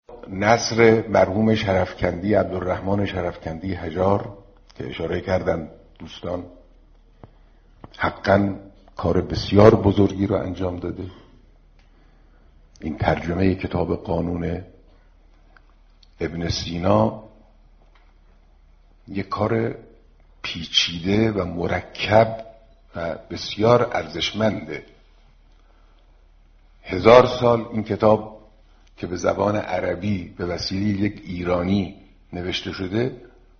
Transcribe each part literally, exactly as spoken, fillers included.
نثر مرحوم شرفکندی، عبدالرحمن شرفکندی حجار که اشاره کردن دوستان، حقاً کار بسیار بزرگی رو انجام داده. این ترجمه کتاب قانون ابن سینا یک کار پیچیده و مرکب و بسیار ارزشمنده. هزار سال این کتاب که به زبان عربی به وسیله یک ایرانی نوشته شده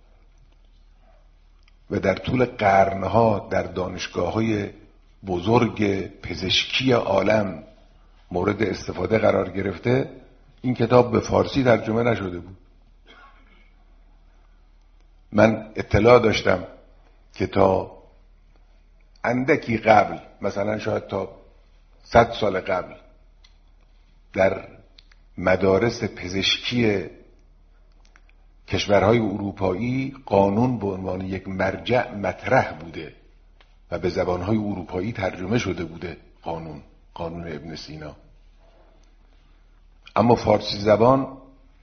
و در طول قرنها در دانشگاه‌های بزرگ پزشکی عالم مورد استفاده قرار گرفته، این کتاب به فارسی ترجمه نشده بود. من اطلاع داشتم که تا اندکی قبل، مثلا شاید تا صد سال قبل، در مدارس پزشکی کشورهای اروپایی قانون به عنوان یک مرجع مطرح بوده و به زبانهای اروپایی ترجمه شده بوده. قانون قانون ابن سینا، اما فارسی زبان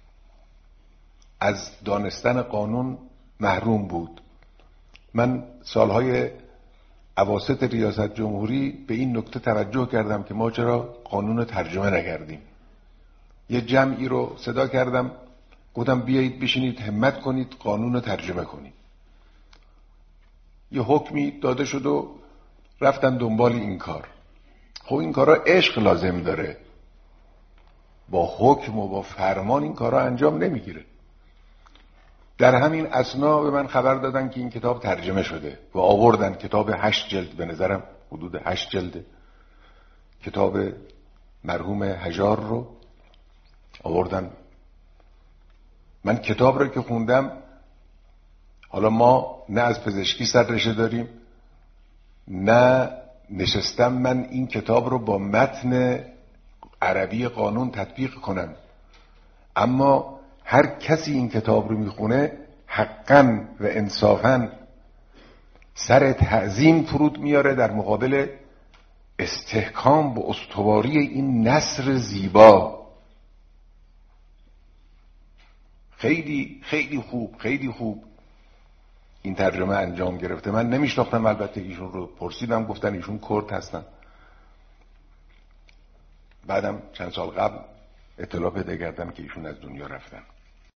از دانستن قانون محروم بود. من سالهای اواسط ریاست جمهوری به این نکته توجه کردم که ما چرا قانون ترجمه نکردیم. یه جمعی رو صدا کردم، گفتم بیایید بشینید همت کنید قانون رو ترجمه کنید. یه حکمی داده شد و رفتن دنبال این کار. خب این کارا عشق لازم داره، با حکم و با فرمان این کارا انجام نمیگیره. در همین اثنا به من خبر دادن که این کتاب ترجمه شده و آوردن کتاب هشت جلد، به نظرم حدود هشت جلد، کتاب مرحوم حجار رو آوردن. من کتاب رو که خوندم، حالا ما نه از پزشکی سررشته داریم، نه نشستم من این کتاب رو با متن عربی قانون تطبیق کنم، اما هر کسی این کتاب رو میخونه حقاً و انصافاً سر تعظیم فرود میاره در مقابل استحکام و استواری این نثر زیبا. خیلی خیلی خوب خیلی خوب این ترجمه انجام گرفته. من نمیشناختم البته ایشون رو، پرسیدم گفتن ایشون کرد هستن. بعدم چند سال قبل اطلاع پیدا کردم که ایشون از دنیا رفتن.